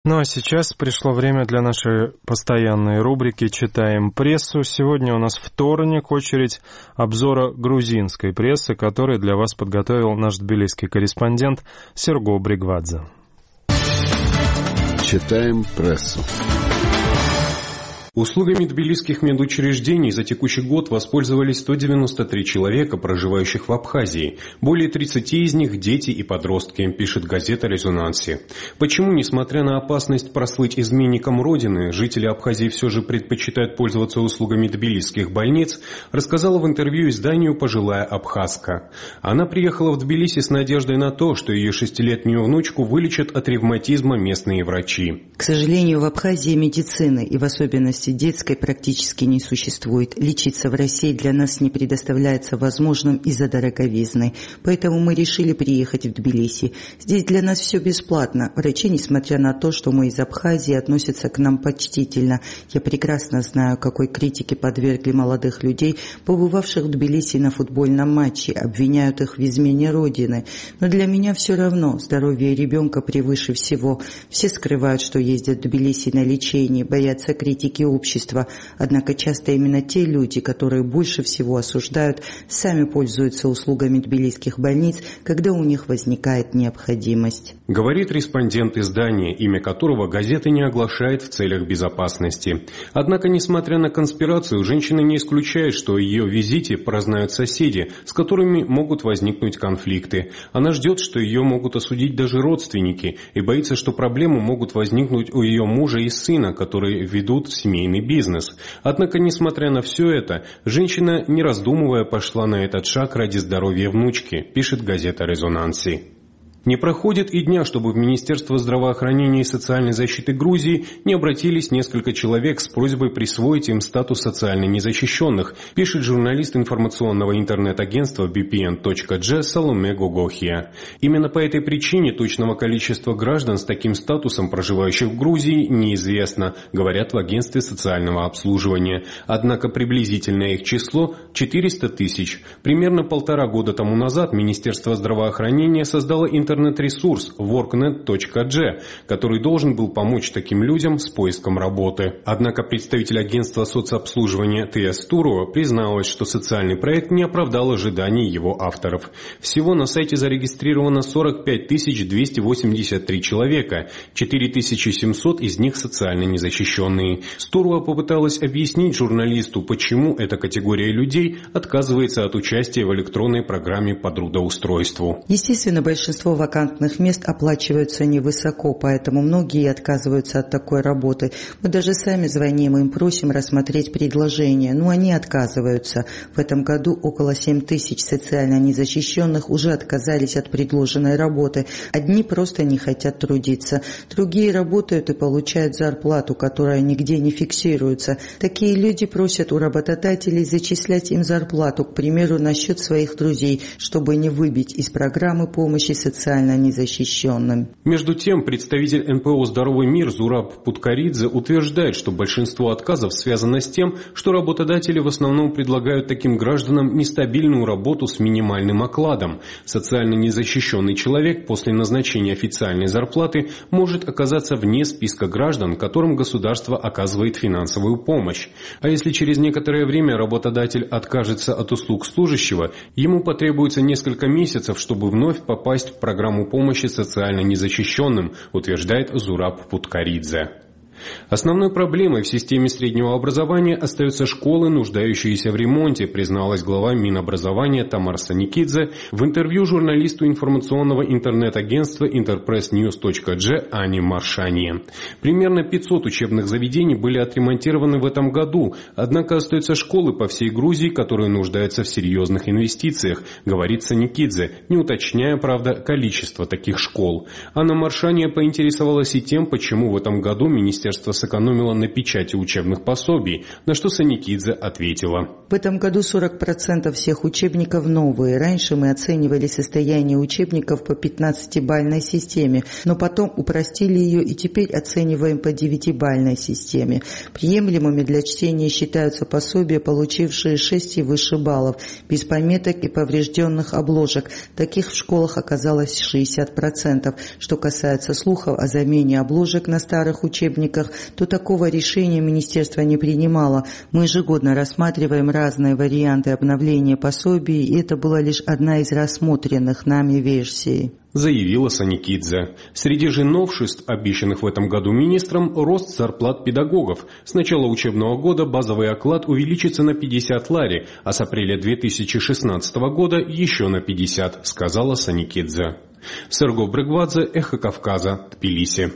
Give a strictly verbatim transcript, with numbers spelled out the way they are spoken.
Ну а сейчас пришло время для нашей постоянной рубрики «Читаем прессу». Сегодня у нас вторник, очередь обзора грузинской прессы, который для вас подготовил наш тбилисский корреспондент Серго Бригвадзе. Читаем прессу. Услугами тбилисских медучреждений за текущий год воспользовались сто девяносто три человека, проживающих в Абхазии. Более тридцати из них – дети и подростки, пишет газета «Резонанси». Почему, несмотря на опасность прослыть изменником Родины, жители Абхазии все же предпочитают пользоваться услугами тбилисских больниц, рассказала в интервью изданию пожилая абхазка. Она приехала в Тбилиси с надеждой на то, что ее шестилетнюю внучку вылечат от ревматизма местные врачи. К сожалению, в Абхазии медицины, и в особенности детской, практически не существует. Лечиться в России для нас не предоставляется возможным из-за дороговизны. Поэтому мы решили приехать в Тбилиси. Здесь для нас все бесплатно. Врачи, несмотря на то, что мы из Абхазии, относятся к нам почтительно. Я прекрасно знаю, какой критике подвергли молодых людей, побывавших в Тбилиси на футбольном матче. Обвиняют их в измене Родины. Но для меня все равно. Здоровье ребенка превыше всего. Все скрывают, что ездят в Тбилиси на лечение, боятся критики общества. Однако часто именно те люди, которые больше всего осуждают, сами пользуются услугами тбилисских больниц, когда у них возникает необходимость. Говорит респондент издания, имя которого газета не оглашает в целях безопасности. Однако, несмотря на конспирацию, женщина не исключает, что о ее визите прознают соседи, с которыми могут возникнуть конфликты. Она ждет, что ее могут осудить даже родственники, и боится, что проблемы могут возникнуть у ее мужа и сына, которые ведут семейный бизнес. Однако, несмотря на все это, женщина, не раздумывая, пошла на этот шаг ради здоровья внучки, пишет газета «Резонанси». Не проходит и дня, чтобы в Министерство здравоохранения и социальной защиты Грузии не обратились несколько человек с просьбой присвоить им статус социально незащищенных, пишет журналист информационного интернет-агентства би пи эн точка джи Саломе Гогохия. Именно по этой причине точного количества граждан с таким статусом, проживающих в Грузии, неизвестно, говорят в агентстве социального обслуживания. Однако приблизительное их число – четыреста тысяч. Примерно полтора года тому назад Министерство здравоохранения создало интернет интернет-ресурс воркнет точка джи, который должен был помочь таким людям с поиском работы. Однако представитель агентства соцобслуживания ТС Туруа призналась, что социальный проект не оправдал ожиданий его авторов. Всего на сайте зарегистрировано сорок пять тысяч двести восемьдесят три человека, четыре тысячи семьсот из них социально незащищенные. Туруа попыталась объяснить журналисту, почему эта категория людей отказывается от участия в электронной программе по трудоустройству. Естественно, большинство вакантных мест оплачиваются невысоко, поэтому многие отказываются от такой работы. Мы даже сами звоним им, просим рассмотреть предложение, но они отказываются. В этом году около семь тысяч социально незащищенных уже отказались от предложенной работы. Одни просто не хотят трудиться, другие работают и получают зарплату, которая нигде не фиксируется. Такие люди просят у работодателей зачислять им зарплату, к примеру, на счет своих друзей, чтобы не выбить из программы помощи социально незащищенным. Между тем, представитель эн пэ о «Здоровый мир» Зураб Путкаридзе утверждает, что большинство отказов связано с тем, что работодатели в основном предлагают таким гражданам нестабильную работу с минимальным окладом. Социально незащищенный человек после назначения официальной зарплаты может оказаться вне списка граждан, которым государство оказывает финансовую помощь. А если через некоторое время работодатель откажется от услуг служащего, ему потребуется несколько месяцев, чтобы вновь попасть в программу помощи социально незащищенным, утверждает Зураб Путкаридзе. Основной проблемой в системе среднего образования остаются школы, нуждающиеся в ремонте, призналась глава Минобразования Тамар Саникидзе в интервью журналисту информационного интернет-агентства интерпресс ньюс точка джи Ане Маршане. Примерно пятьсот учебных заведений были отремонтированы в этом году, однако остаются школы по всей Грузии, которые нуждаются в серьезных инвестициях, говорит Саникидзе, не уточняя, правда, количество таких школ. Анна Маршане поинтересовалась и тем, почему в этом году Министерство министерство сэкономило на печати учебных пособий, на что Саникидзе ответила. В этом году сорок процентов всех учебников новые. Раньше мы оценивали состояние учебников по пятнадцатибалльной системе, но потом упростили ее и теперь оцениваем по девятибалльной системе. Приемлемыми для чтения считаются пособия, получившие шесть и выше баллов, без пометок и поврежденных обложек. Таких в школах оказалось шестьдесят процентов. Что касается слухов о замене обложек на старых учебниках, то такого решения министерство не принимало. Мы ежегодно рассматриваем разные варианты обновления пособий, и это была лишь одна из рассмотренных нами версий, заявила Саникидзе. Среди же новшеств, обещанных в этом году министром, рост зарплат педагогов. С начала учебного года базовый оклад увеличится на пятьдесят лари, а с апреля две тысячи шестнадцатого года еще на пятьдесят, сказала Саникидзе. Серго Брыгвадзе, Эхо Кавказа, Тбилиси.